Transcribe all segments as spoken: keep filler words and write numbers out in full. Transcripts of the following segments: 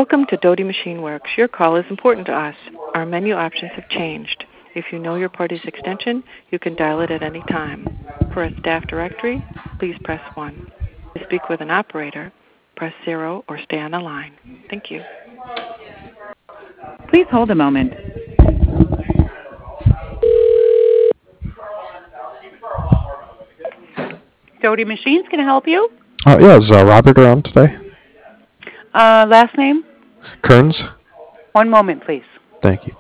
Welcome to Doty Machine Works. Your call is important to us. Our menu options have changed. If you know your party's extension, you can dial it at any time. For a staff directory, please press one. To speak with an operator, press zero or stay on the line. Thank you. Please hold a moment. Doty Machines, can I help you? Uh, yeah, is uh, Robert around today? Uh, last name? Kearns? One moment, please. Thank you.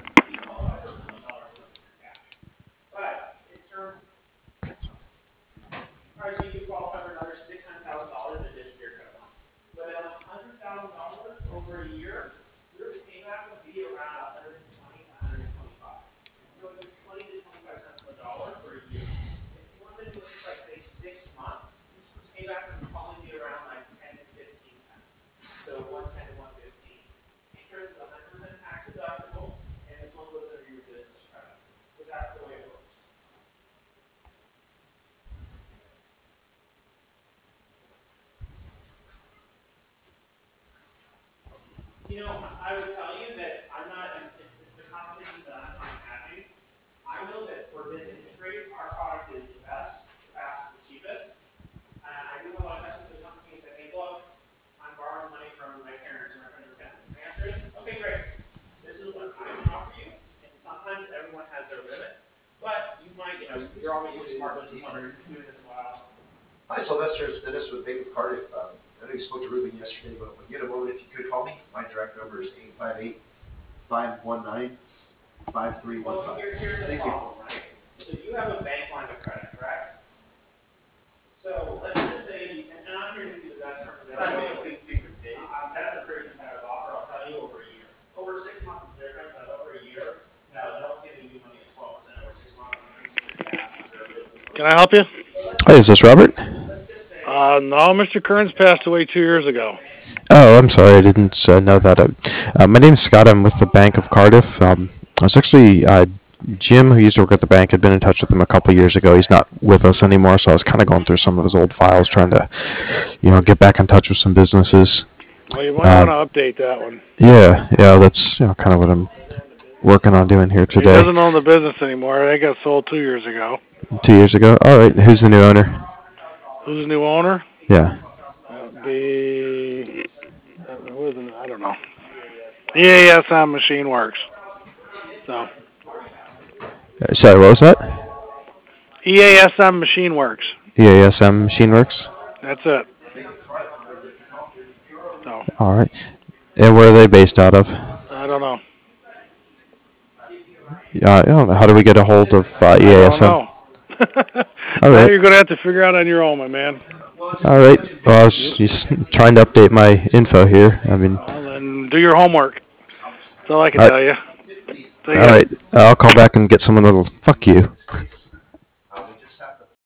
Hi, Sylvester. It's Dennis with Bank of Cardiff. Um, I know you spoke to Ruben yesterday, but when you get a moment, if you could call me, my direct number is eight five eight, five one nine, five three one five. Thank you. So you have a bank line of credit, correct? So let's just say, and I'm here to give you the best terms available. Uh, that's a pretty competitive offer. I'll tell you over a year. Over six months is different, but over a year, no, they'll give you money at twelve percent over six months. Can I help you? Hey, is this Robert? Uh, no, Mister Kearns passed away two years ago. Oh, I'm sorry, I didn't uh, know that. Uh, my name's Scott. I'm with the Bank of Cardiff. Um, I was actually uh, Jim, who used to work at the bank, had been in touch with him a couple of years ago. He's not with us anymore, so I was kind of going through some of his old files, trying to, you know, get back in touch with some businesses. Well, you might Uh, want to update that one. Yeah, yeah, that's you know kind of what I'm working on doing here today. He doesn't own the business anymore. They got sold two years ago. Two years ago. All right. Who's the new owner? Who's the new owner? Yeah. Uh, the uh, who is it? I don't know. E A S M Machine Works. So. Uh, Sorry, what was that? E A S M Machine Works. E A S M Machine Works. That's it. So. All right. And where are they based out of? I don't know. Uh, I don't know. How do we get a hold of uh, E A S M? I don't know. All right. Now you're going to have to figure out on your own, my man. All right. Well, I was just trying to update my info here. I mean. Well, then do your homework. That's all I can all tell you. All right. I'll call back and get someone that'll fuck you.